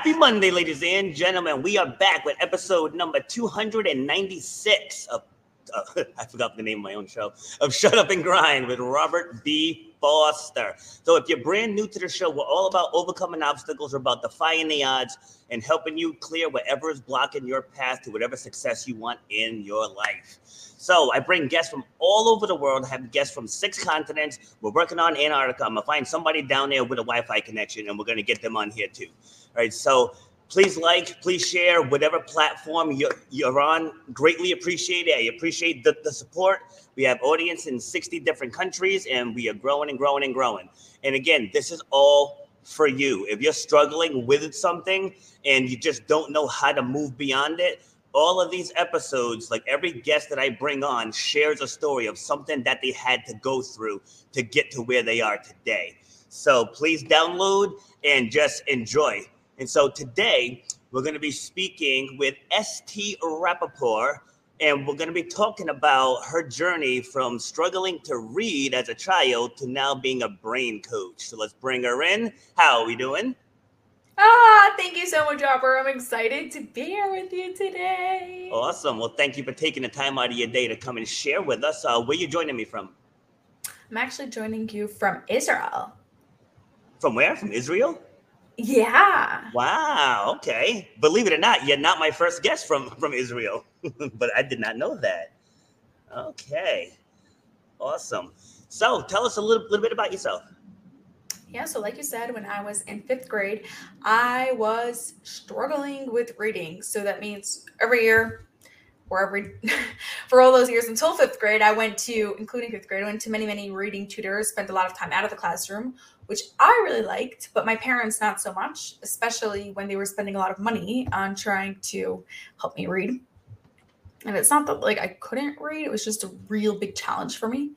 Happy Monday, ladies and gentlemen. We are back with episode number 296 of, I forgot the name of my own show, of Shut Up and Grind with Robert B. Foster. So if you're brand new to the show, we're all about overcoming obstacles, we're about defying the odds and helping you clear whatever is blocking your path to whatever success you want in your life. So I bring guests from all over the world. I have guests from 6 continents. We're working on Antarctica. I'm going to find somebody down there with a Wi-Fi connection, and we're going to get them on here too. All right, so please please share whatever platform you're on. Greatly appreciate it. I appreciate the support. We have audience in 60 different countries, and we are growing and growing and growing. And again, this is all for you. If you're struggling with something and you just don't know how to move beyond it, all of these episodes, like every guest that I bring on, shares a story of something that they had to go through to get to where they are today. So please download and just enjoy. And so today, we're going to be speaking with St. Rappaport, and we're going to be talking about her journey from struggling to read as a child to now being a brain coach. So let's bring her in. How are we doing? Thank you so much, Robert. I'm excited to be here with you today. Awesome. Well, thank you for taking the time out of your day to come and share with us. Where are you joining me from? I'm actually joining you from Israel. From where? From Israel? Yeah. Wow. Okay. Believe it or not, you're not my first guest from Israel, but I did not know that. Okay. Awesome. So tell us a little bit about yourself. Yeah, so like you said, when I was in 5th grade, I was struggling with reading. So that means every year, or for all those years until 5th grade, I went to, including 5th grade, I went to many reading tutors, spent a lot of time out of the classroom, which I really liked, but my parents not so much, especially when they were spending a lot of money on trying to help me read. And it's not that like I couldn't read, it was just a real big challenge for me.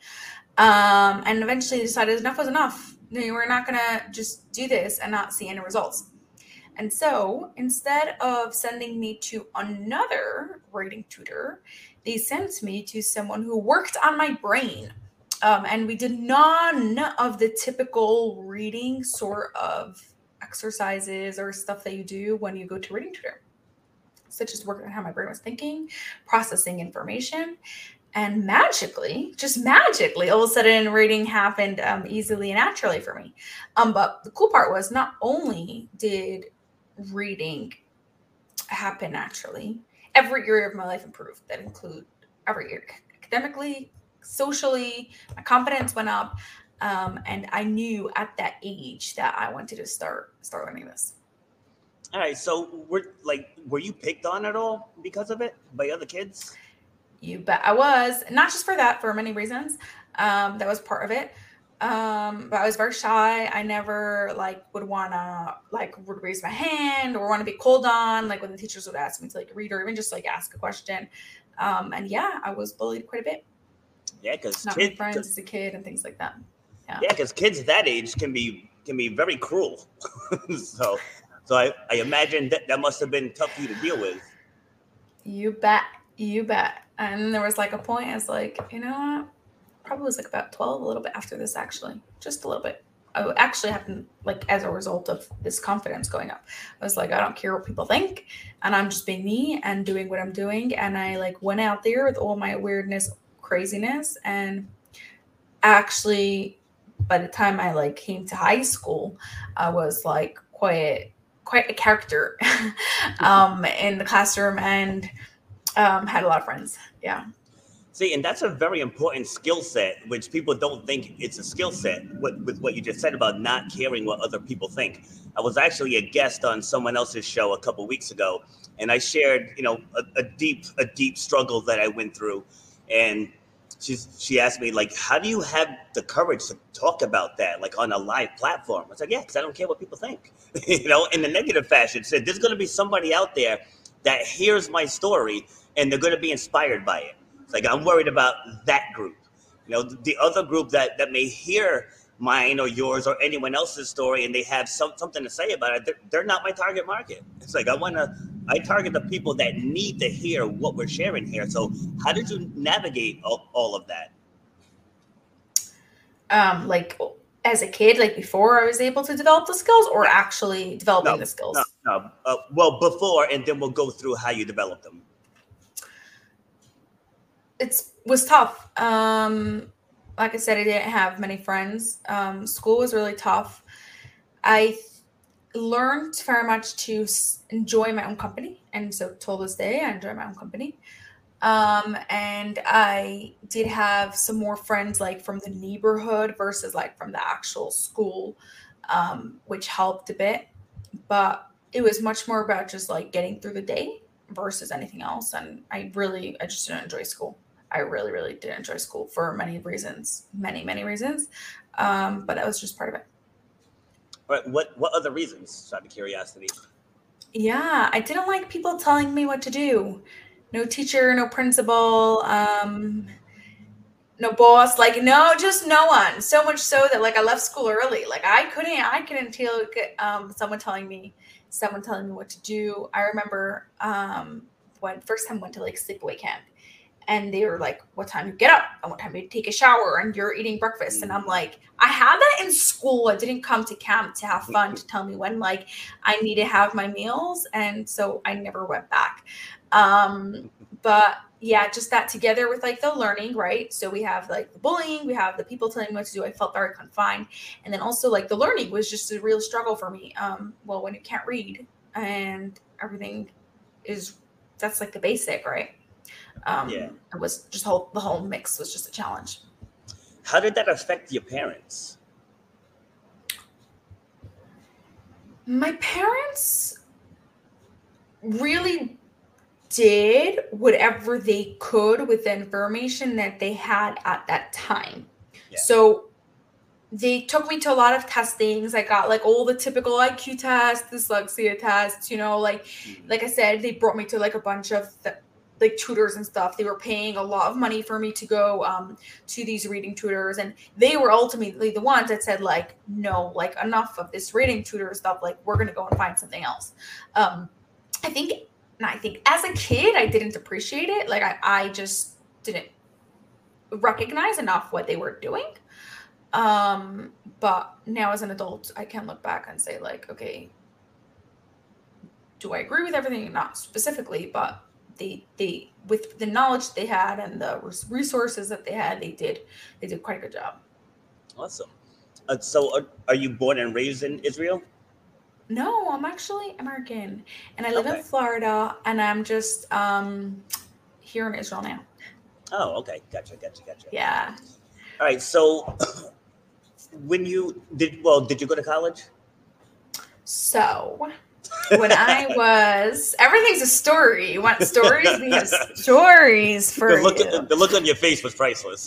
And eventually decided enough was enough. We're not going to just do this and not see any results. And so instead of sending me to another reading tutor, they sent me to someone who worked on my brain. And we did none of the typical reading sort of exercises or stuff that you do when you go to reading tutor, such as working on how my brain was thinking, processing information. And magically, all of a sudden reading happened easily and naturally for me. But the cool part was not only did reading happen naturally, every area of my life improved. That include every area, academically, socially, my confidence went up. And I knew at that age that I wanted to start learning this. All right. So were you picked on at all because of it by other kids? You bet I was. Not just for that, for many reasons. That was part of it. But I was very shy. I never would raise my hand or want to be called on, like when the teachers would ask me to read or even just ask a question. And yeah, I was bullied quite a bit. Yeah, because not many friends as a kid and things like that. Yeah, because kids that age can be very cruel. so I imagine that must have been tough for you to deal with. You bet. And there was a point I was you know what? Probably was about 12, a little bit after this, actually. Just a little bit. I actually happened as a result of this confidence going up. I was I don't care what people think, and I'm just being me and doing what I'm doing. And I went out there with all my weirdness, craziness, and actually by the time I came to high school, I was quite a character in the classroom and had a lot of friends. Yeah. See, and that's a very important skill set, which people don't think it's a skill set with what you just said about not caring what other people think. I was actually a guest on someone else's show a couple weeks ago, and I shared, a deep struggle that I went through. And she asked me, how do you have the courage to talk about that, on a live platform? I was yeah, because I don't care what people think, in the negative fashion. Said there's going to be somebody out there that hears my story and they're going to be inspired by it. It's I'm worried about that group. The other group that may hear mine or yours or anyone else's story and they have something to say about it, they're not my target market. It's I target the people that need to hear what we're sharing here. So how did you navigate all of that? As a kid, before I was able to develop the skills, or actually developing the skills? Well, before, and then we'll go through how you develop them. It was tough. Like I said, I didn't have many friends. School was really tough. I learned very much to enjoy my own company. And so till this day, I enjoy my own company. And I did have some more friends like from the neighborhood versus like from the actual school, which helped a bit. But it was much more about just like getting through the day versus anything else. And I just didn't enjoy school. I really, really did enjoy school for many reasons, many reasons. But that was just part of it. Right. What other reasons? Out of curiosity. Yeah, I didn't like people telling me what to do. No teacher, no principal, no boss, like just no one. So much so that like I left school early. Like I couldn't take someone telling me what to do. I remember when first time I went to like sleepaway camp. And they were like, what time you get up and what time you take a shower and you're eating breakfast. And I'm like, I had that in school. I didn't come to camp to have fun, to tell me when like I need to have my meals. And so I never went back. But yeah, just that together with like the learning, right? So we have like the bullying, we have the people telling me what to do. I felt very confined. And then also like the learning was just a real struggle for me. Well, when you can't read and everything that's like the basic, right? It was just the whole mix was just a challenge. How did that affect your parents? My parents really did whatever they could with the information that they had at that time. Yeah. So they took me to a lot of testings. I got like all the typical IQ tests, dyslexia tests, like I said, they brought me to like a bunch of like tutors and stuff. They were paying a lot of money for me to go to these reading tutors, and they were ultimately the ones that said like, no, like enough of this reading tutor stuff. Like we're gonna go and find something else. I think as a kid I didn't appreciate it. Like I just didn't recognize enough what they were doing. But now as an adult, I can look back and say like, okay, do I agree with everything? Not specifically, but they with the knowledge they had and the resources that they had, they did quite a good job. Awesome. So are you born and raised in Israel? No, I'm actually American, and I live in Florida, and I'm just here in Israel now. Oh, okay. Gotcha. Yeah. All right. So did you go to college? So when I was, everything's a story. You want stories? We have stories for you. The look on your face was priceless.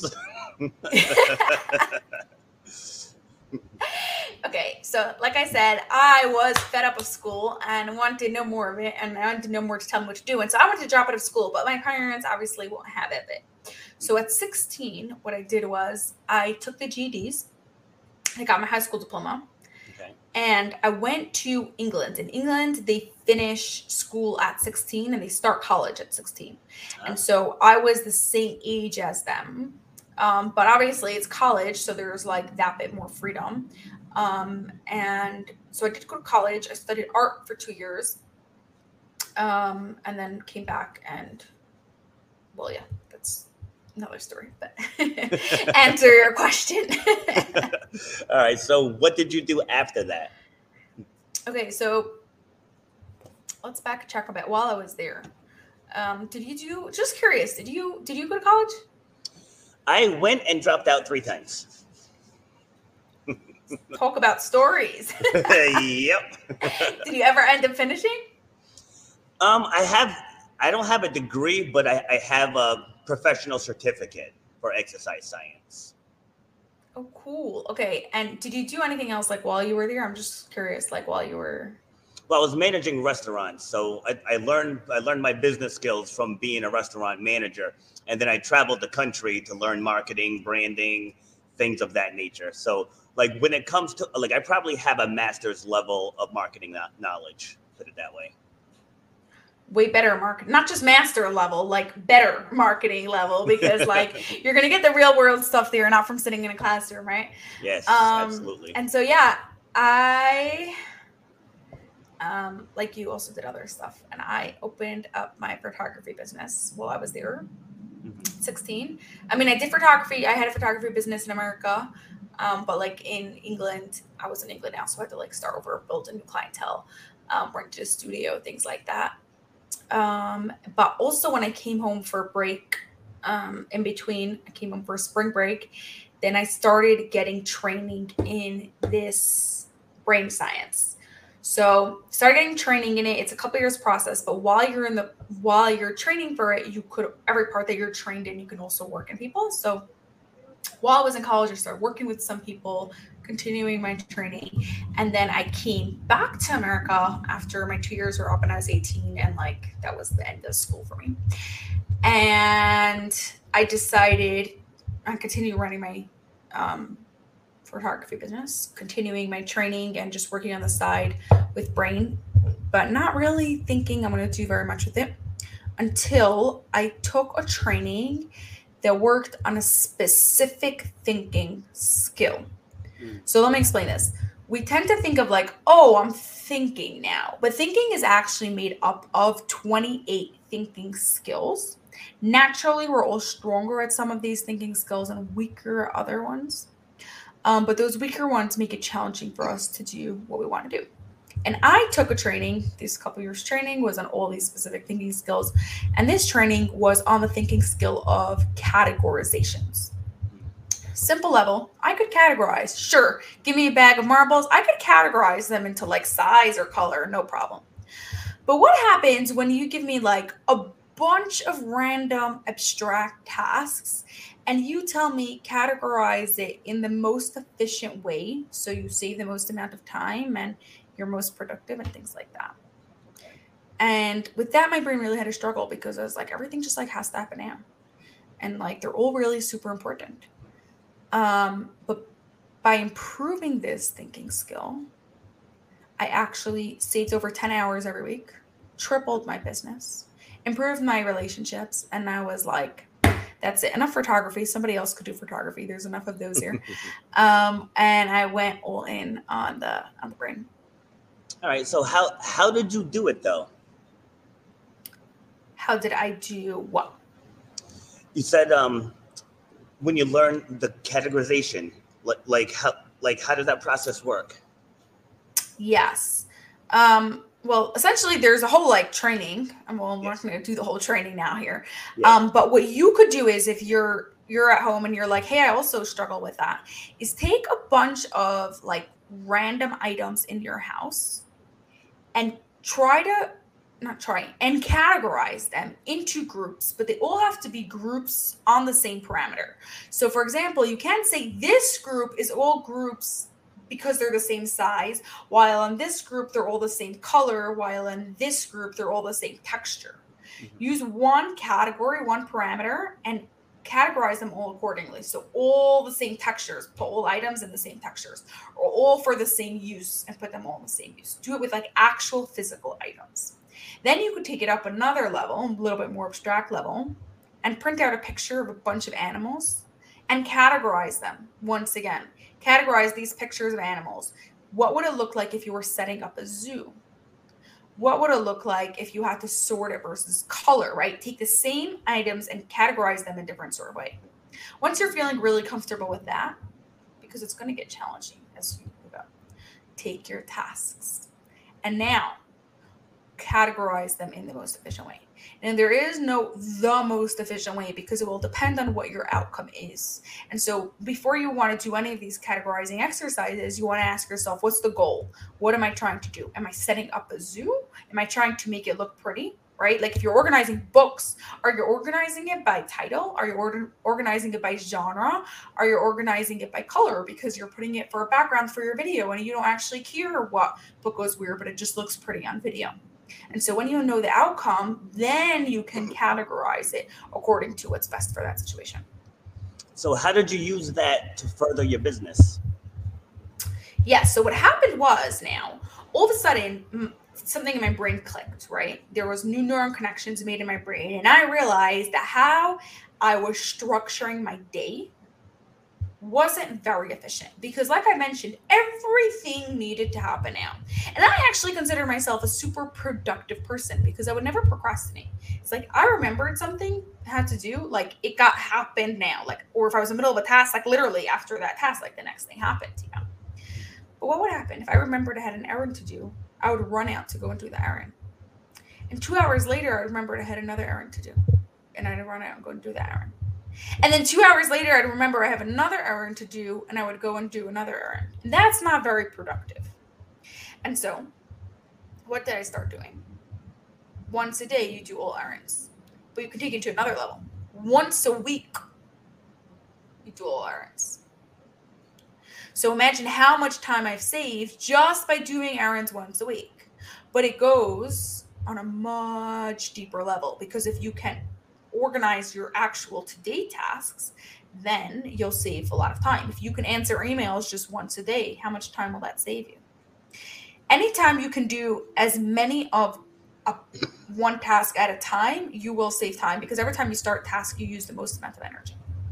Okay, so like I said, I was fed up of school and wanted to know more of it, and I wanted to know more to tell me what to do. And so I wanted to drop out of school, but my parents obviously won't have it. So at 16, what I did was I took the GEDs. I got my high school diploma. And I went to England. In England, they finish school at 16 and they start college at 16. And so I was the same age as them. But obviously it's college, so there's like that bit more freedom. And so I did go to college. I studied art for 2 years. And then came back and, well, yeah, that's another story, but answer your question. All right. So what did you do after that? Okay. So let's backtrack a bit. While I was there, just curious, did you go to college? I went and dropped out 3 times. Talk about stories. Yep. Did you ever end up finishing? I don't have a degree, but I have a professional certificate for exercise science. Oh, cool. Okay. And did you do anything else like while you were there? I'm just curious, like while you were. Well, I was managing restaurants, so I learned my business skills from being a restaurant manager, and then I traveled the country to learn marketing, branding, things of that nature. So, like when it comes to like, I probably have a master's level of marketing knowledge. Put it that way. Way better market, not just master level, like better marketing level, because like you're gonna get the real world stuff there, not from sitting in a classroom, right? Yes, absolutely. And so yeah, I like you also did other stuff. And I opened up my photography business while I was there, 16. I mean, I did photography. I had a photography business in America. But like in England, I was in England now, so I had to like start over, build a new clientele, rent to a studio, things like that. But also when I came home for break, in between, I came home for spring break, then I started getting training in this brain science. So started getting training in it. It's a couple years process, but while you're training for it, you could, every part that you're trained in, you can also work in people. So while I was in college, I started working with some people, continuing my training. And then I came back to America after my 2 years were up and I was 18. And like, that was the end of school for me. And I decided I continue running my photography business, continuing my training and just working on the side with brain, but not really thinking I'm going to do very much with it until I took a training that worked on a specific thinking skill. So let me explain this. We tend to think of like, oh, I'm thinking now, but thinking is actually made up of 28 thinking skills. Naturally, we're all stronger at some of these thinking skills and weaker at other ones. But those weaker ones make it challenging for us to do what we want to do. And I took a training, this couple years training was on all these specific thinking skills. And this training was on the thinking skill of categorizations. Simple level, I could categorize. Sure, give me a bag of marbles. I could categorize them into like size or color, no problem. But what happens when you give me like a bunch of random abstract tasks and you tell me categorize it in the most efficient way so you save the most amount of time and you're most productive and things like that? And with that, my brain really had a struggle because I was like, everything just like has to happen now. And like, they're all really super important. But by improving this thinking skill, I actually saved over 10 hours every week, tripled my business, improved my relationships. And I was like, that's it. Enough photography. Somebody else could do photography. There's enough of those here. And I went all in on the brain. All right. So how did you do it though? How did I do what? You said when you learn the categorization, like how does that process work? Yes. Well, essentially there's a whole like training. I'm not going to do the whole training now here. Yeah. But what you could do is if you're at home and you're like, hey, I also struggle with that, is take a bunch of like random items in your house and and categorize them into groups, but they all have to be groups on the same parameter. So for example, you can't say this group is all groups because they're the same size, while in this group, they're all the same color, while in this group, they're all the same texture. Mm-hmm. Use one category, one parameter, and categorize them all accordingly. So all the same textures, put all items in the same textures, or all for the same use and put them all in the same use. Do it with like actual physical items. Then you could take it up another level, a little bit more abstract level, and print out a picture of a bunch of animals and categorize them. Once again, categorize these pictures of animals. What would it look like if you were setting up a zoo? What would it look like if you had to sort it versus color, right? Take the same items and categorize them in a different sort of way. Once you're feeling really comfortable with that, because it's going to get challenging as you move up, take your tasks. And now, categorize them in the most efficient way. And there is no the most efficient way because it will depend on what your outcome is. And so before you want to do any of these categorizing exercises, you want to ask yourself, what's the goal? What am I trying to do? Am I setting up a zoo? Am I trying to make it look pretty? Right? Like if you're organizing books, are you organizing it by title? Are you organizing it by genre? Are you organizing it by color because you're putting it for a background for your video and you don't actually care what book was weird, but it just looks pretty on video? And so when you know the outcome, then you can categorize it according to what's best for that situation. So how did you use that to further your business? Yes. So what happened was now, all of a sudden, something in my brain clicked, right? There was new neuron connections made in my brain. And I realized that how I was structuring my day wasn't very efficient because like I mentioned, everything needed to happen now. And I actually consider myself a super productive person because I would never procrastinate. It's like I remembered something I had to do, like it got happened now, like, or if I was in the middle of a task, like literally after that task, like the next thing happened, you know. But what would happen if I remembered I had an errand to do? I would run out to go and do the errand. And 2 hours later, I remembered I had another errand to do. And I'd run out and go and do the errand. And then 2 hours later, I'd remember I have another errand to do, and I would go and do another errand. And that's not very productive. And so, what did I start doing? Once a day, you do all errands. But you can take it to another level. Once a week, you do all errands. So imagine how much time I've saved just by doing errands once a week. But it goes on a much deeper level, because if you can organize your actual today tasks, then you'll save a lot of time. If you can answer emails just once a day, how much time will that save you? Anytime you can do as many of one task at a time, you will save time, because every time you start a task, you use the most amount of energy.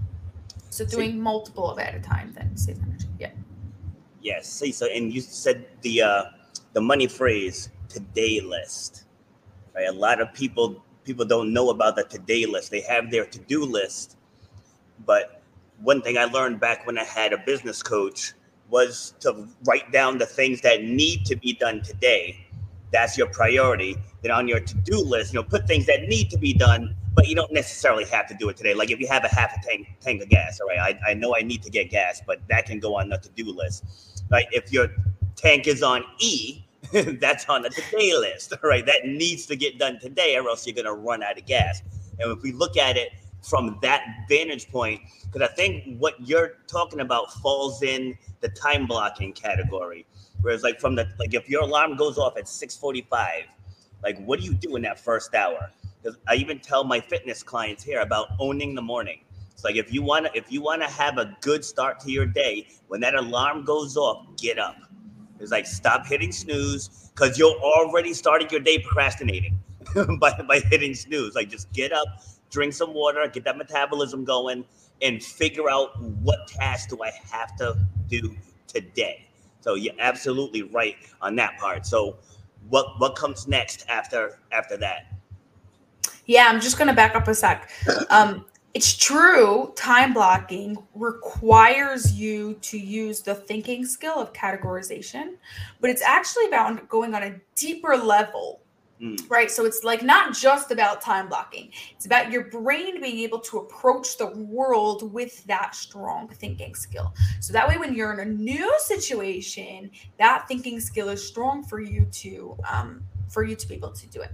So doing multiple of it at a time then saves energy. Yeah. Yes. See, so and you said the money phrase, today list. Right? A lot of people don't know about the today list. They have their to-do list, but one thing I learned back when I had a business coach was to write down the things that need to be done today. That's your priority. Then on your to-do list, put things that need to be done, but you don't necessarily have to do it today. Like if you have a half a tank of gas, all right, I know I need to get gas, but that can go on the to-do list. Right? If your tank is on E, that's on the today list, right? That needs to get done today, or else you're going to run out of gas. And if we look at it from that vantage point, because I think what you're talking about falls in the time blocking category. Whereas like if your alarm goes off at 6:45, like what do you do in that first hour? Because I even tell my fitness clients here about owning the morning. It's like if you want to have a good start to your day, when that alarm goes off, get up. It's like stop hitting snooze, because you're already starting your day procrastinating by hitting snooze. Like just get up, drink some water, get that metabolism going, and figure out what task do I have to do today. So you're absolutely right on that part. So what comes next after that? Yeah, I'm just going to back up a sec. It's true, time blocking requires you to use the thinking skill of categorization, but it's actually about going on a deeper level, right? So it's like not just about time blocking. It's about your brain being able to approach the world with that strong thinking skill. So that way, when you're in a new situation, that thinking skill is strong for you to be able to do it.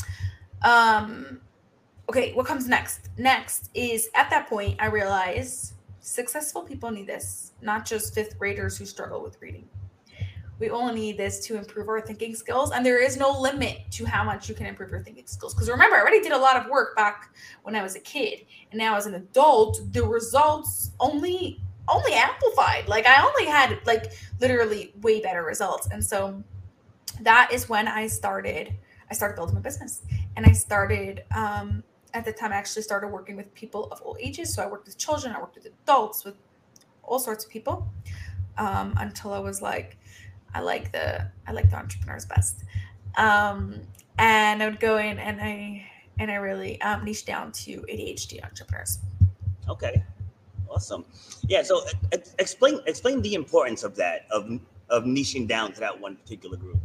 Okay, what comes next? Next is, at that point, I realized successful people need this, not just fifth graders who struggle with reading. We all need this to improve our thinking skills, and there is no limit to how much you can improve your thinking skills. Because remember, I already did a lot of work back when I was a kid, and now as an adult, the results only amplified. Like I only had like literally way better results, and so that is when I started building my business, and I started. At the time, I actually started working with people of all ages. So I worked with children, I worked with adults, with all sorts of people, until I was like, I like the entrepreneurs best. And I would go in and I really niche down to ADHD entrepreneurs. Okay, awesome. Yeah. So explain the importance of that of niching down to that one particular group.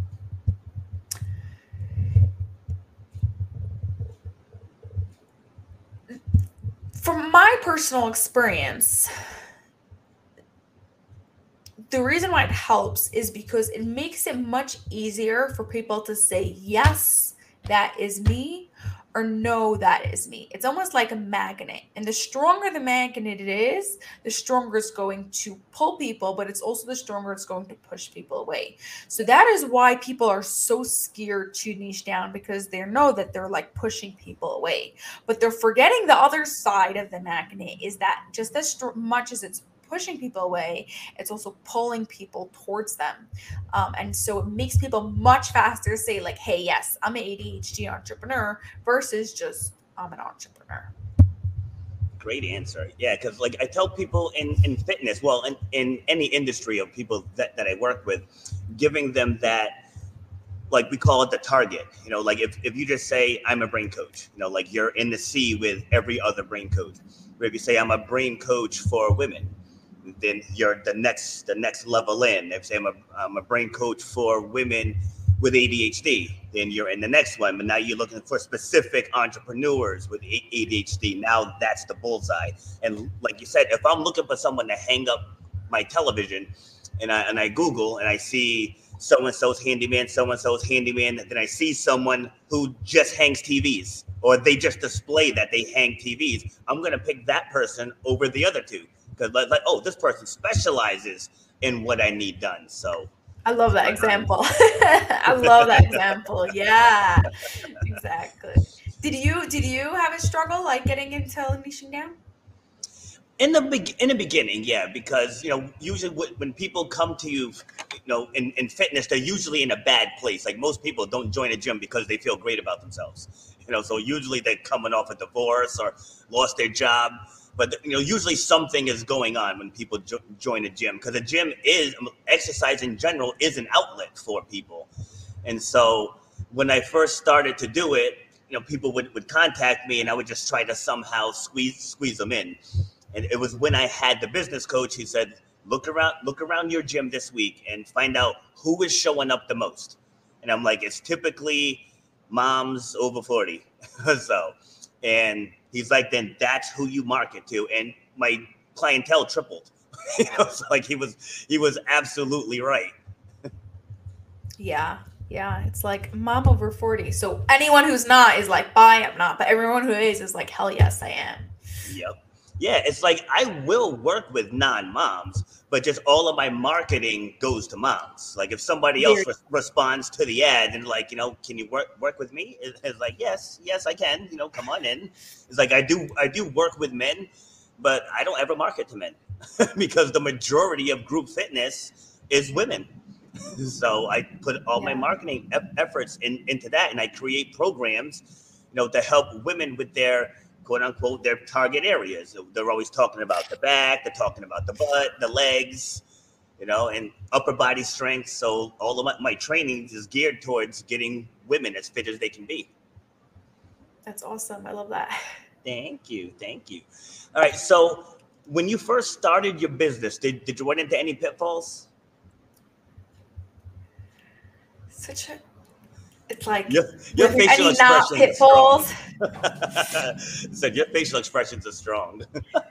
From my personal experience, the reason why it helps is because it makes it much easier for people to say, yes, that is me, or no, that is me. It's almost like a magnet. And the stronger the magnet it is, the stronger it's going to pull people, but it's also the stronger it's going to push people away. So that is why people are so scared to niche down, because they know that they're like pushing people away. But they're forgetting the other side of the magnet is that just as much as it's pushing people away, it's also pulling people towards them. And so it makes people much faster say like, hey, yes, I'm an ADHD entrepreneur versus just I'm an entrepreneur. Great answer. Yeah, because like I tell people in fitness, well, in any industry of people that I work with, giving them that like we call it the target. Like if you just say I'm a brain coach, like you're in the sea with every other brain coach. Or if you say I'm a brain coach for women, then you're the next level in. If you say I'm a brain coach for women with ADHD, then you're in the next one. But now you're looking for specific entrepreneurs with ADHD. Now that's the bullseye. And like you said, if I'm looking for someone to hang up my television, and I Google and I see so-and-so's handyman, then I see someone who just hangs TVs, or they just display that they hang TVs, I'm going to pick that person over the other two. Because oh, this person specializes in what I need done. So I love that example. I love that example. Yeah, exactly. Did you have a struggle like getting into niching down? In the beginning, yeah, because usually when people come to you, in fitness, they're usually in a bad place. Like most people don't join a gym because they feel great about themselves. So usually they're coming off a divorce or lost their job. But usually something is going on when people join a gym, because a gym exercise in general is an outlet for people. And so when I first started to do it, people would contact me, and I would just try to somehow squeeze them in. And it was when I had the business coach who said, look around your gym this week and find out who is showing up the most. And I'm like, it's typically moms over 40. So, and he's like, then that's who you market to. And my clientele tripled. So like he was absolutely right. Yeah. It's like mom over 40. So anyone who's not is like, bye, I'm not. But everyone who is like, hell yes, I am. Yep. Yeah, it's like I will work with non-moms, but just all of my marketing goes to moms. Like if somebody else responds to the ad and like, can you work with me? It's like, yes, I can. Come on in. It's like I do work with men, but I don't ever market to men because the majority of group fitness is women. So I put all my marketing efforts into that, and I create programs, to help women with their quote unquote their target areas. They're always talking about the back, they're talking about the butt, the legs, and upper body strength. So all of my training is geared towards getting women as fit as they can be. That's awesome. I love that. Thank you. All right. So when you first started your business, did you run into any pitfalls? It's like your facial expressions pitfalls. Said your facial expressions are strong.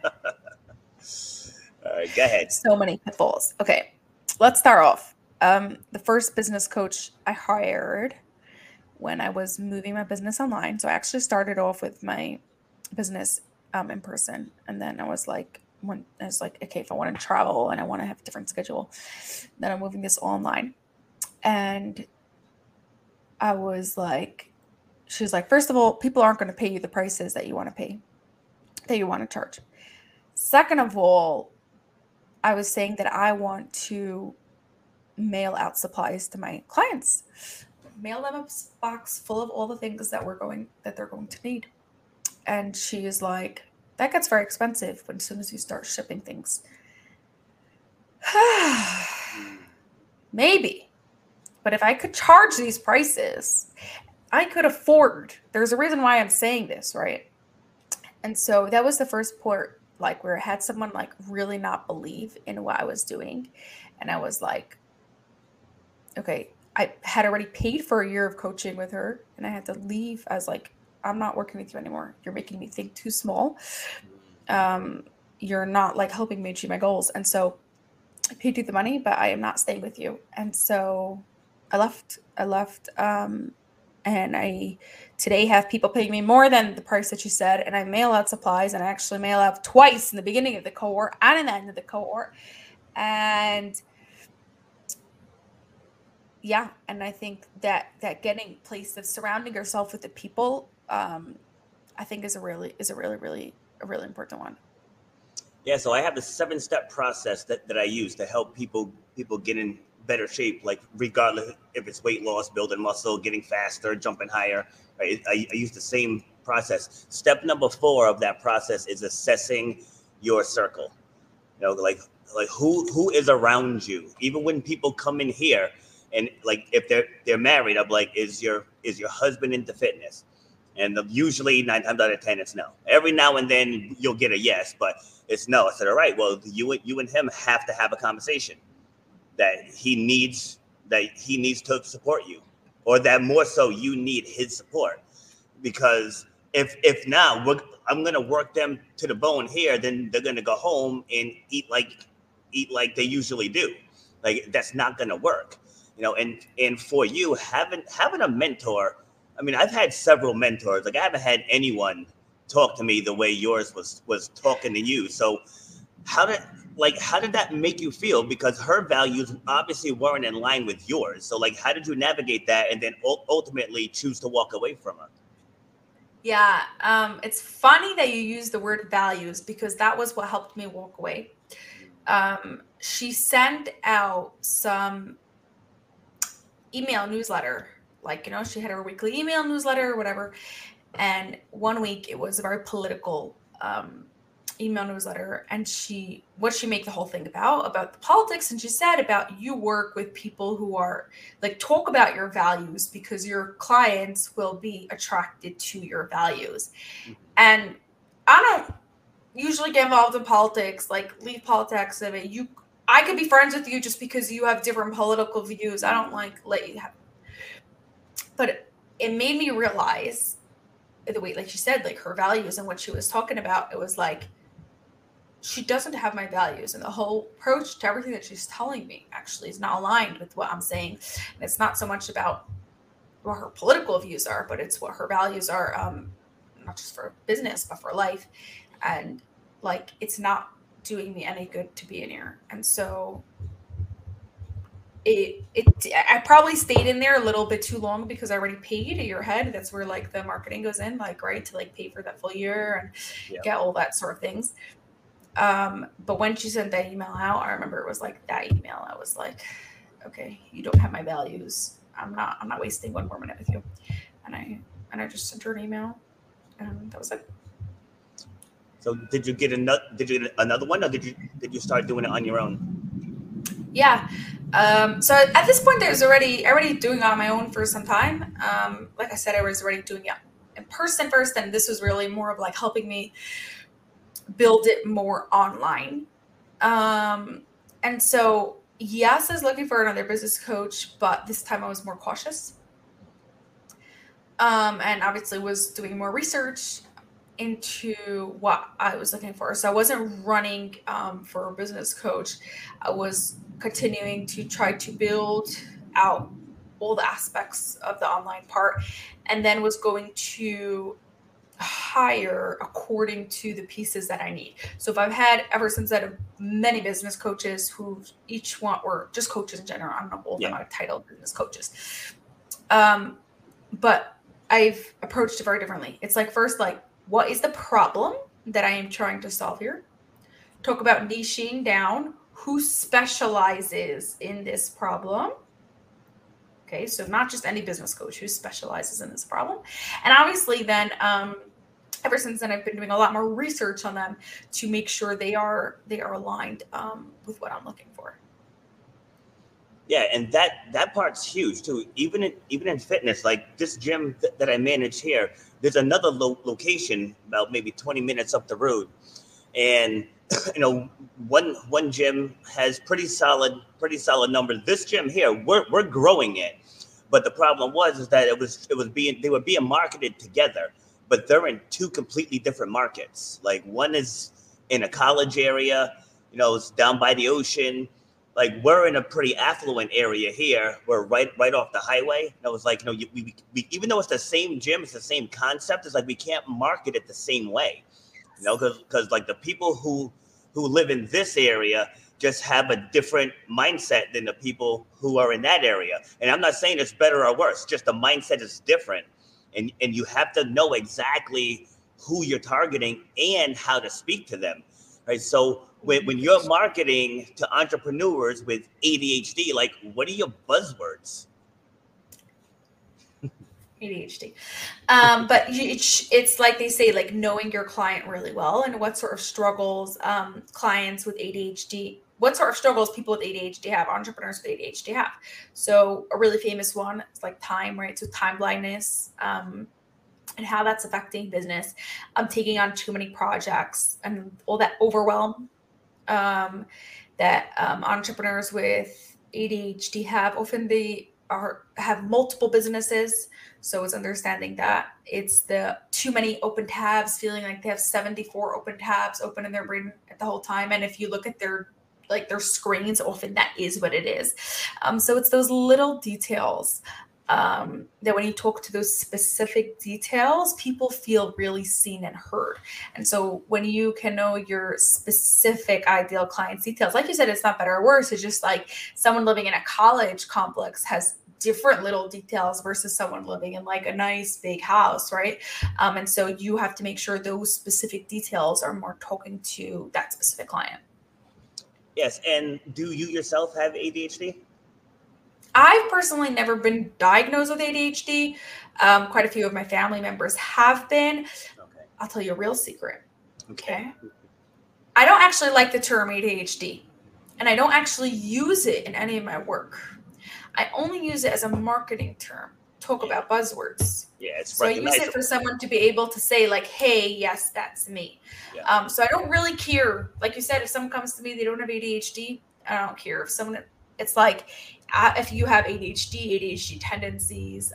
All right, go ahead. So many pitfalls. Okay, let's start off. The first business coach I hired when I was moving my business online. So I actually started off with my business in person, and then I was like, okay, if I want to travel and I want to have a different schedule, then I'm moving this online. And I was like, she was like, first of all, people aren't going to pay you the prices that you want to pay, that you want to charge. Second of all, I was saying that I want to mail out supplies to my clients, mail them a box full of all the things that they're going to need. And she is like, that gets very expensive as soon as you start shipping things. Maybe. But if I could charge these prices, I could afford. There's a reason why I'm saying this, right? And so that was the first part, like where I had someone like really not believe in what I was doing. And I was like, okay, I had already paid for a year of coaching with her, and I had to leave. I was like, I'm not working with you anymore. You're making me think too small. You're not like helping me achieve my goals. And so I paid you the money, but I am not staying with you. And so I left. And I today have people paying me more than the price that you said. And I mail out supplies, and I actually mail out twice in the beginning of the cohort and in the end of the cohort. And yeah, and I think that getting places, surrounding yourself with the people, I think is a really important one. Yeah, so I have a 7-step process that I use to help people get in better shape, like regardless if it's weight loss, building muscle, getting faster, jumping higher. Right? I use the same process. Step number 4 of that process is assessing your circle. Like who is around you. Even when people come in here, And like if they're married, I'm like, is your husband into fitness? And usually 9 times out of 10, it's no. Every now and then you'll get a yes, but it's no. I said, all right, well, you and him have to have a conversation that he needs to support you, or that more so you need his support. Because if now I'm gonna work them to the bone here, then they're gonna go home and eat like they usually do. Like that's not gonna work, And for you having a mentor, I mean, I've had several mentors. Like I haven't had anyone talk to me the way yours was talking to you. So how did that make you feel? Because her values obviously weren't in line with yours. So like, how did you navigate that and then ultimately choose to walk away from her? Yeah, it's funny that you use the word values because that was what helped me walk away. She sent out some email newsletter, like, she had her weekly email newsletter or whatever. And one week it was a very political email newsletter, and she made the whole thing about the politics, and she said about you work with people who are like, talk about your values because your clients will be attracted to your values. And I don't usually get involved in politics, like leave politics of it. I could be friends with you just because you have different political views. I don't let you have, but it made me realize the way, like she said, like her values and what she was talking about, it was like, she doesn't have my values, and the whole approach to everything that she's telling me actually is not aligned with what I'm saying. And it's not so much about what her political views are, but it's what her values are, not just for business, but for life. And like, it's not doing me any good to be in here. And so I probably stayed in there a little bit too long because I already paid a year ahead. That's where like the marketing goes in, like, right, to like pay for that full year and get all that sort of things. But when she sent that email out, I remember it was like that email. I was like, okay, you don't have my values. I'm not wasting one more minute with you. And I just sent her an email, and that was it. So did you get another one, or did you start doing it on your own? Yeah. So at this point, I was already doing it on my own for some time. Like I said, I was already doing it in person first, and this was really more of like helping me build it more online. And so, yes, I was looking for another business coach, but this time I was more cautious. And obviously was doing more research into what I was looking for. So I wasn't running for a business coach. I was continuing to try to build out all the aspects of the online part, and then was going to hire according to the pieces that I need. So if I've had, ever since I had many business coaches who each one were just coaches in general, I don't know all of them are titled business coaches. But I've approached it very differently. It's like, first, like, what is the problem that I am trying to solve here? Talk about niching down who specializes in this problem. Okay, so not just any business coach who specializes in this problem. And obviously then, ever since then, I've been doing a lot more research on them to make sure they are aligned with what I'm looking for. Yeah, and that part's huge too. Even in fitness, like this gym that I manage here, there's another location about maybe 20 minutes up the road, and one gym has pretty solid numbers. This gym here, we're growing it, but the problem was that they were being marketed together, but they're in two completely different markets. Like one is in a college area, it's down by the ocean. Like we're in a pretty affluent area here. We're right off the highway. And I was like, we even though it's the same gym, it's the same concept. It's like we can't market it the same way, because like the people who live in this area just have a different mindset than the people who are in that area. And I'm not saying it's better or worse. Just the mindset is different, and you have to know exactly who you're targeting and how to speak to them, right? So when you're marketing to entrepreneurs with ADHD, like, what are your buzzwords? ADHD. But it's like they say, like knowing your client really well and what sort of struggles clients with ADHD, what sort of struggles people with ADHD have, entrepreneurs with ADHD have. So a really famous one is like time, right? So time blindness, and how that's affecting business. Taking on too many projects and all that overwhelm that entrepreneurs with ADHD have. Often they have multiple businesses. So it's understanding that it's the too many open tabs, feeling like they have 74 open tabs open in their brain at the whole time. And if you look at their screens, often that is what it is. So it's those little details that when you talk to those specific details, people feel really seen and heard. And so when you can know your specific ideal client's details, like you said, it's not better or worse. It's just like someone living in a college complex has different little details versus someone living in like a nice big house, right? And so you have to make sure those specific details are more talking to that specific client. Yes. And do you yourself have ADHD? I've personally never been diagnosed with ADHD. Quite a few of my family members have been. Okay. I'll tell you a real secret. Okay. I don't actually like the term ADHD, and I don't actually use it in any of my work. I only use it as a marketing term. Talk about buzzwords. Yeah, it's so I use it for someone to be able to say like, hey, yes, that's me. Yeah. So I don't really care. Like you said, if someone comes to me, they don't have ADHD, I don't care. If someone, it's like, if you have ADHD tendencies,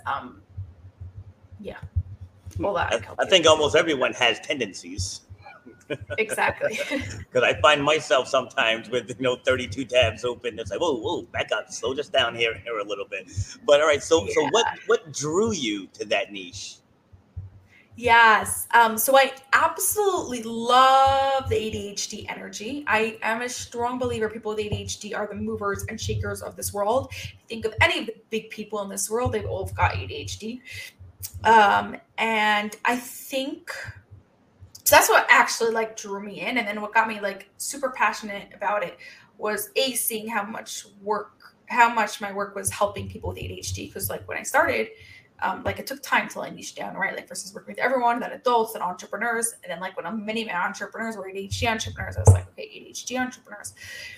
yeah. Well, I think almost everyone has tendencies. Exactly. Because I find myself sometimes with 32 tabs open. It's like, whoa, back up, slow just down here a little bit. But all right, so what drew you to that niche? Yes. So I absolutely love the ADHD energy. I am a strong believer people with ADHD are the movers and shakers of this world. Think of any of the big people in this world, they've all got ADHD. And I think so that's what actually like drew me in. And then what got me like super passionate about it was seeing how much my work was helping people with ADHD. Because like when I started, it took time till I niched down, right? Like versus working with everyone, then adults, then entrepreneurs. And then like when many of my entrepreneurs were ADHD entrepreneurs, I was like, okay, ADHD entrepreneurs.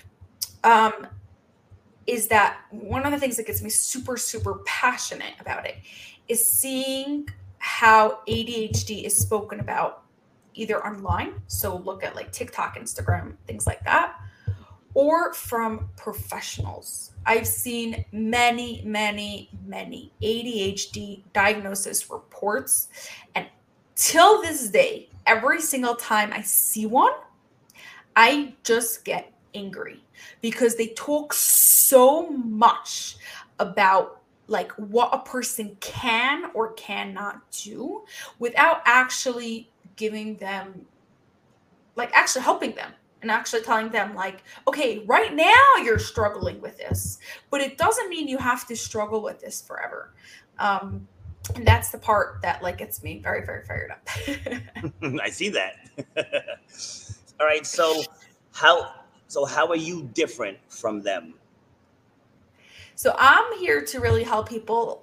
Is that one of the things that gets me super, super passionate about it is seeing how ADHD is spoken about either online. So look at like TikTok, Instagram, things like that, or from professionals. I've seen many, many, many ADHD diagnosis reports. And till this day, every single time I see one, I just get angry because they talk so much about like what a person can or cannot do without actually giving them, like actually helping them. And actually telling them like, okay, right now you're struggling with this, but it doesn't mean you have to struggle with this forever. And that's the part that like gets me very, very fired up. I see that. All right. So how are you different from them? So I'm here to really help people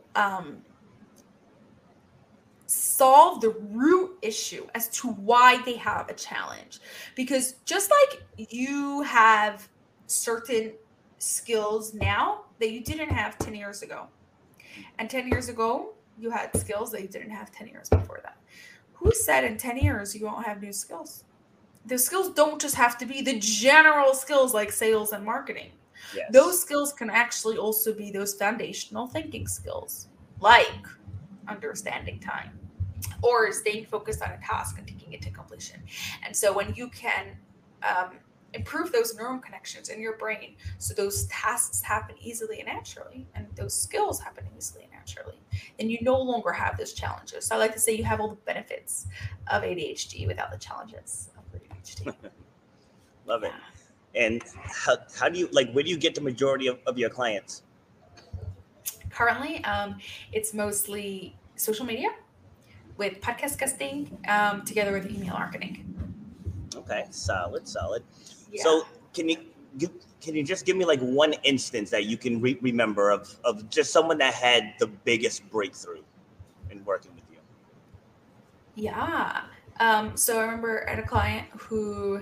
solve the root issue as to why they have a challenge. Because just like you have certain skills now that you didn't have 10 years ago, and 10 years ago you had skills that you didn't have 10 years before that. Who said in 10 years you won't have new skills? The skills don't just have to be the general skills like sales and marketing. Yes. Those skills can actually also be those foundational thinking skills, like understanding time or staying focused on a task and taking it to completion. And so when you can improve those neural connections in your brain so those tasks happen easily and naturally, and those skills happen easily and naturally, then you no longer have those challenges. So I like to say you have all the benefits of ADHD without the challenges of ADHD. Love it. And how do you, like, where do you get the majority of your clients? Currently, it's mostly social media with podcast guesting, together with email marketing. Okay, solid. Yeah. So can you just give me like one instance that you can remember of just someone that had the biggest breakthrough in working with you? Yeah. So I remember I had a client who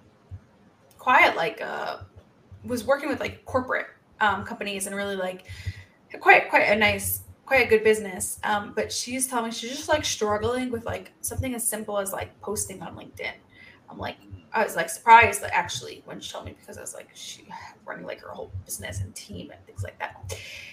was working with like corporate companies and really like quite a good business. But she's telling me she's just like struggling with like something as simple as like posting on LinkedIn. I'm like, I was like surprised that actually when she told me, because I was like, she running like her whole business and team and things like that.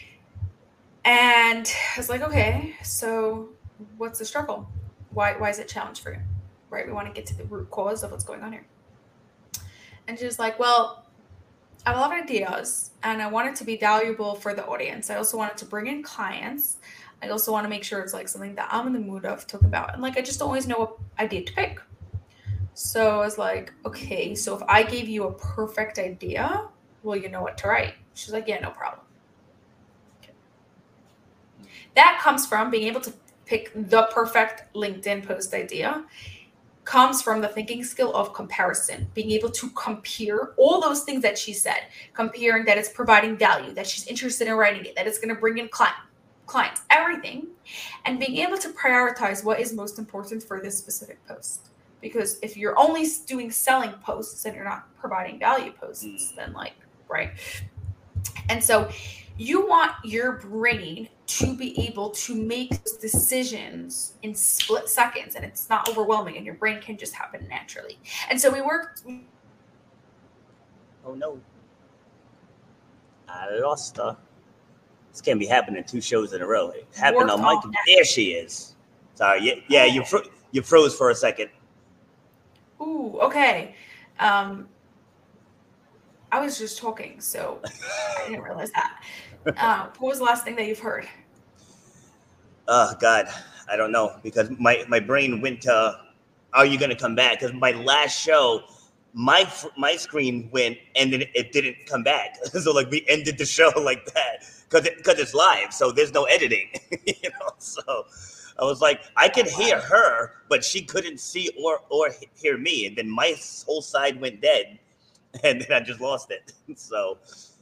And I was like, okay, so what's the struggle? Why is it a challenge for you? Right? We want to get to the root cause of what's going on here. And she's like, well, I have a lot of ideas and I want it to be valuable for the audience. I also want it to bring in clients. I also want to make sure it's like something that I'm in the mood of talking about. And like, I just don't always know what idea to pick. So I was like, okay, so if I gave you a perfect idea, will you know what to write? She's like, yeah, no problem. Okay. That comes from being able to pick the perfect LinkedIn post idea. Comes from the thinking skill of comparison, being able to compare all those things that she said, comparing that it's providing value, that she's interested in writing it, that it's going to bring in clients, everything, and being able to prioritize what is most important for this specific post. Because if you're only doing selling posts and you're not providing value posts, then like, right. And so you want your brain to be able to make those decisions in split seconds, and it's not overwhelming, and your brain can just happen naturally. And so we worked. Oh no, I lost her. This can't be happening 2 shows in a row. It happened on Mike. There she is. Sorry. Yeah, you froze for a second. Ooh, okay. I was just talking, so I didn't realize that. What was the last thing that you've heard? Oh, God, I don't know, because my brain went to, are you going to come back? Because my last show, my screen went and then it didn't come back. So like we ended the show like that because it's live, so there's no editing, you know. So I was like, I could hear her, but she couldn't see or hear me, and then my whole side went dead, and then I just lost it. So.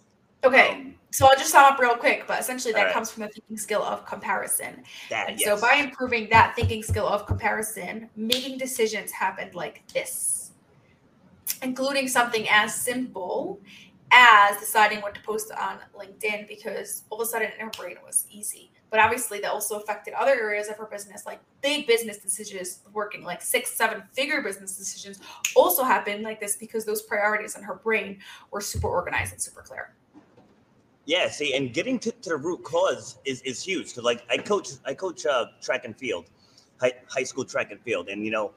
Okay, so I'll just sum up real quick, but essentially that comes from the thinking skill of comparison. So by improving that thinking skill of comparison, making decisions happened like this, including something as simple as deciding what to post on LinkedIn, because all of a sudden in her brain it was easy. But obviously that also affected other areas of her business, like big business decisions, working like 6-7 figure business decisions also happened like this because those priorities in her brain were super organized and super clear. Yeah, see, and getting to the root cause is huge. Because like I coach track and field, high school track and field, and you know,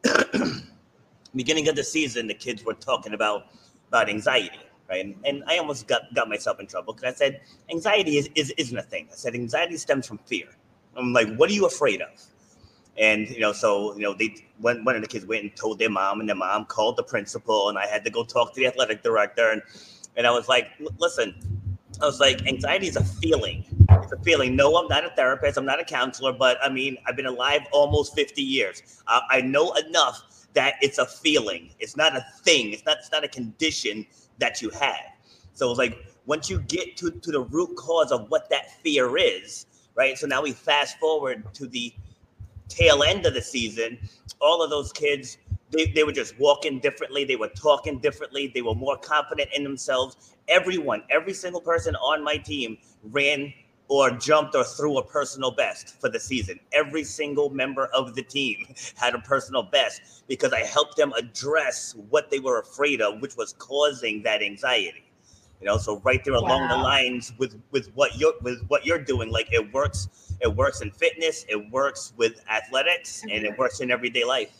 beginning of the season, the kids were talking about anxiety, right? And I almost got myself in trouble because I said anxiety isn't a thing. I said anxiety stems from fear. I'm like, what are you afraid of? And you know, so you know, one of the kids went and told their mom, and their mom called the principal, and I had to go talk to the athletic director, and I was like, listen. I was like, anxiety is a feeling. It's a feeling. No, I'm not a therapist. I'm not a counselor. But, I mean, I've been alive almost 50 years. I know enough that it's a feeling. It's not a thing. It's not a condition that you have. So it's like once you get to the root cause of what that fear is, right? So now we fast forward to the tail end of the season. All of those kids, they were just walking differently. They were talking differently. They were more confident in themselves. Every single person on my team ran or jumped or threw a personal best for the season. Every single member of the team had a personal best because I helped them address what they were afraid of, which was causing that anxiety. You know, so right there along the lines with what you're doing, like it works in fitness, it works with athletics, and it works in everyday life.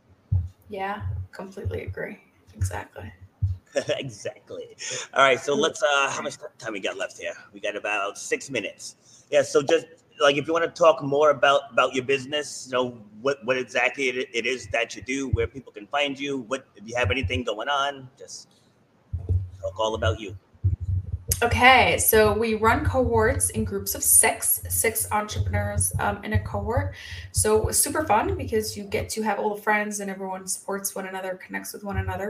Yeah, completely agree. Exactly. Exactly. All right, so let's how much time we got left here? We got about 6 minutes. Yeah, so just like if you want to talk more about your business, you know, what exactly it is that you do, where people can find you, what if you have anything going on, just talk all about you. Okay, so we run cohorts in groups of six entrepreneurs in a cohort. So it's super fun because you get to have all the friends and everyone supports one another, connects with one another,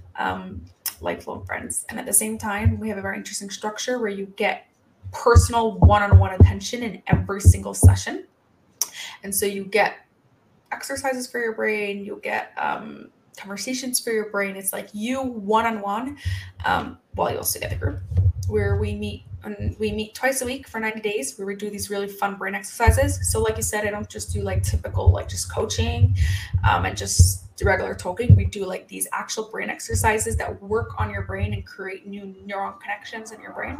lifelong friends. And at the same time, we have a very interesting structure where you get personal one-on-one attention in every single session. And so you get exercises for your brain, you'll get conversations for your brain. It's like you one-on-one, well, you also get the group where we meet twice a week for 90 days where we do these really fun brain exercises. So like you said, I don't just do like typical like just coaching and just regular talking. We do like these actual brain exercises that work on your brain and create new neuron connections in your brain.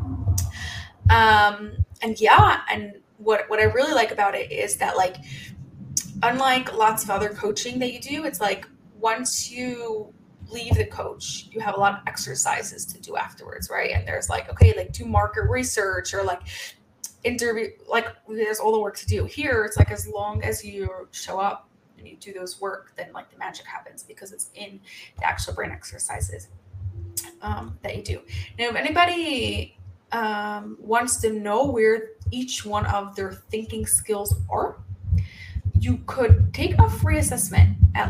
And what I really like about it is that, like, unlike lots of other coaching that you do, it's like once you leave the coach, you have a lot of exercises to do afterwards, right? And there's like, okay, like do market research or like interview, like there's all the work to do. Here, it's like as long as you show up and you do those work, then like the magic happens because it's in the actual brain exercises that you do. Now, if anybody wants to know where each one of their thinking skills are, you could take a free assessment at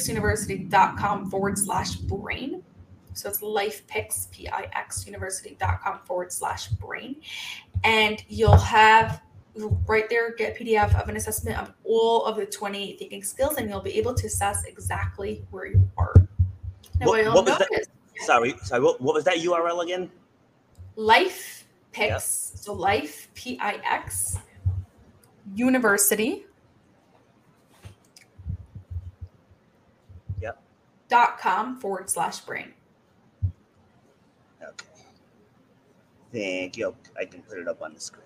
lifepicksuniversity.com/brain. So it's lifepicks, P-I-X, university.com/brain. And you'll have right there, get a PDF of an assessment of all of the 28 thinking skills, and you'll be able to assess exactly where you are. Now, what was that? Sorry. What was that URL again? Life Picks. Yep. So Life, P-I-X, University. Yep. .com/brain. Okay. Thank you. I can put it up on the screen.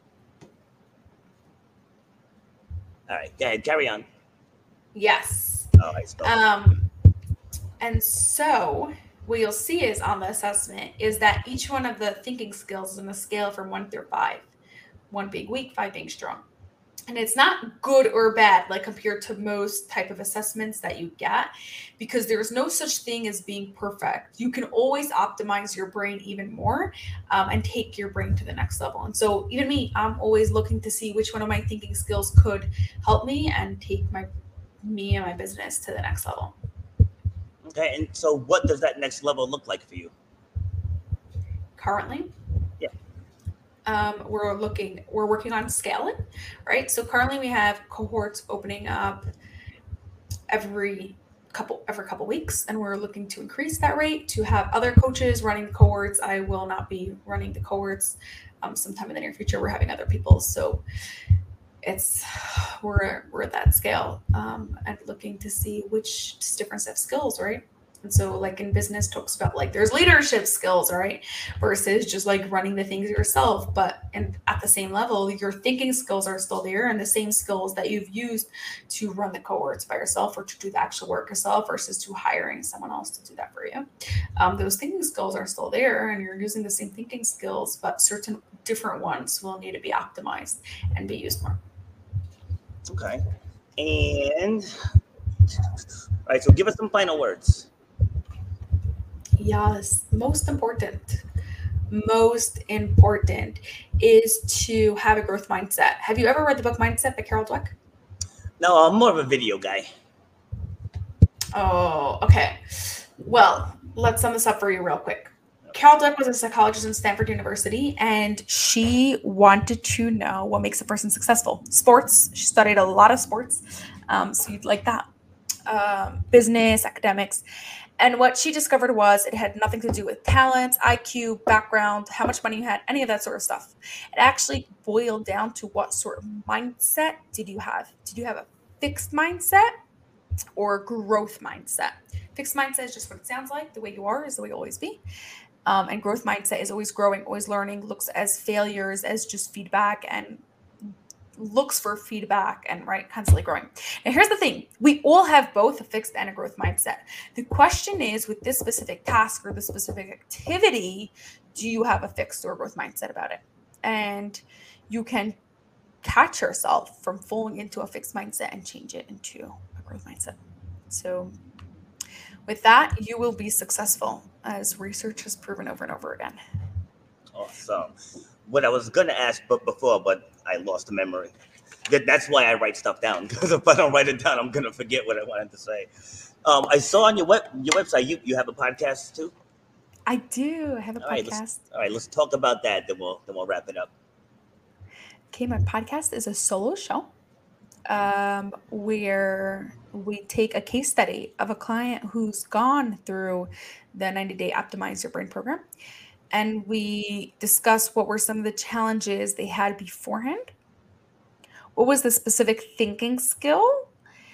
All right. Go ahead. Carry on. Yes. Oh, I spelled it. And so what you'll see is on the assessment is that each one of the thinking skills is on a scale from 1 through 5. 1 being weak, 5 being strong. And it's not good or bad, like compared to most type of assessments that you get, because there's no such thing as being perfect. You can always optimize your brain even more and take your brain to the next level. And so even me, I'm always looking to see which one of my thinking skills could help me and take me and my business to the next level. Okay, and so what does that next level look like for you? Currently? Yeah. We're working on scaling, right? So currently we have cohorts opening up every couple weeks, and we're looking to increase that rate to have other coaches running the cohorts. I will not be running the cohorts sometime in the near future. We're having other people. So we're at that scale and looking to see which different set of skills, right? And so like in business talks about like there's leadership skills, right? Versus just like running the things yourself. And at the same level, your thinking skills are still there, and the same skills that you've used to run the cohorts by yourself or to do the actual work yourself versus to hiring someone else to do that for you. Those thinking skills are still there, and you're using the same thinking skills, but certain different ones will need to be optimized and be used more. Okay. And all right, so give us some final words. Yes, most important is to have a growth mindset. Have you ever read the book Mindset by Carol Dweck? No, I'm more of a video guy. Oh, okay. Well, let's sum this up for you real quick. Carol Dweck was a psychologist in Stanford University, and she wanted to know what makes a person successful. Sports. She studied a lot of sports. So you'd like that. Business, academics. And what she discovered was it had nothing to do with talent, IQ, background, how much money you had, any of that sort of stuff. It actually boiled down to what sort of mindset did you have? Did you have a fixed mindset or a growth mindset? Fixed mindset is just what it sounds like. The way you are is the way you'll always be. And growth mindset is always growing, always learning, looks as failures as just feedback and looks for feedback and right, constantly growing. Now, here's the thing. We all have both a fixed and a growth mindset. The question is, with this specific task or the specific activity, do you have a fixed or growth mindset about it? And you can catch yourself from falling into a fixed mindset and change it into a growth mindset. So with that, you will be successful, as research has proven over and over again. Awesome. What I was going to ask before, but I lost the memory. That's why I write stuff down, because if I don't write it down, I'm going to forget what I wanted to say. I saw on your website, you have a podcast too? I do. I have a podcast. All right, let's talk about that. Then we'll wrap it up. Okay, my podcast is a solo show. where we take a case study of a client who's gone through the 90-day Optimize Your Brain program. And we discuss what were some of the challenges they had beforehand. What was the specific thinking skill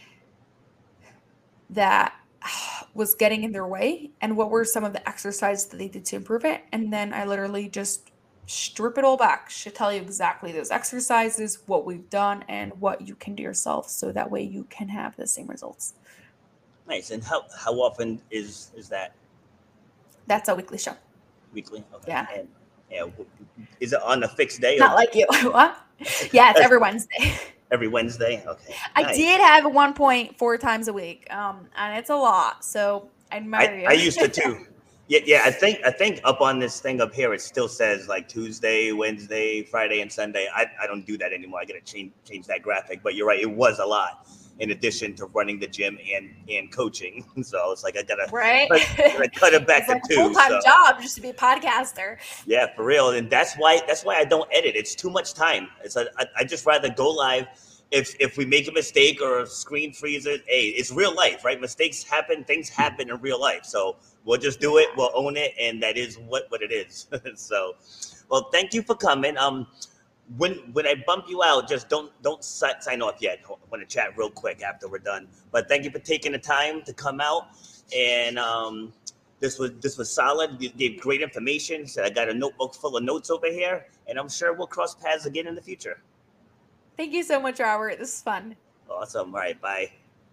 that was getting in their way? And what were some of the exercises that they did to improve it? And then I literally just strip it all back. Should tell you exactly those exercises, what we've done, and what you can do yourself, so that way you can have the same results. Nice. And how often is that? That's a weekly show. Weekly? Okay. Yeah. And is it on a fixed day? Not like you. What? Yeah, it's every Wednesday. Every Wednesday? Okay. I did have 1.4 times a week, and it's a lot. So I admire you. I used to too. Yeah. I think up on this thing up here, it still says like Tuesday, Wednesday, Friday, and Sunday. I don't do that anymore. I got to change that graphic. But you're right. It was a lot, in addition to running the gym and coaching. So it's like I gotta cut it back to two. Full-time job just to be a podcaster. Yeah, for real. And that's why I don't edit. It's too much time. I just rather go live. If we make a mistake or a screen freezes, hey, it's real life, right? Mistakes happen, things happen in real life. So we'll just do it, we'll own it, and that is what it is. So, well, thank you for coming. When I bump you out, just don't sign off yet. I want to chat real quick after we're done. But thank you for taking the time to come out. And this was solid. You gave great information. So I got a notebook full of notes over here, and I'm sure we'll cross paths again in the future. Thank you so much, Robert. This is fun. Awesome. All right, bye.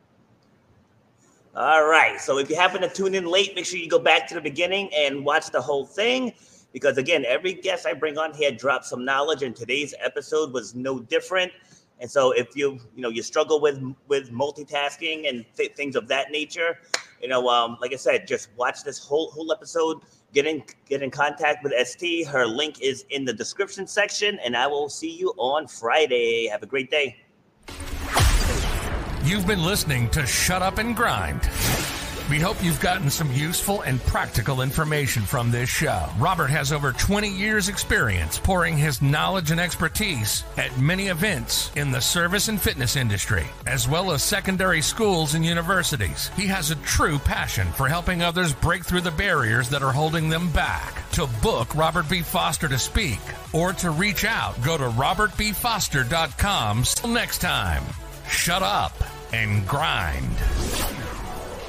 All right. So if you happen to tune in late, make sure you go back to the beginning and watch the whole thing. Because again, every guest I bring on here drops some knowledge, and today's episode was no different. And so if you struggle with multitasking and things of that nature, like I said, just watch this whole episode. Get in contact with ST. Her link is in the description section, and I will see you on Friday. Have a great day. You've been listening to Shut Up and Grind. We hope you've gotten some useful and practical information from this show. Robert has over 20 years experience pouring his knowledge and expertise at many events in the service and fitness industry, as well as secondary schools and universities. He has a true passion for helping others break through the barriers that are holding them back. To book Robert B. Foster to speak or to reach out, go to robertbfoster.com. Till next time, shut up and grind.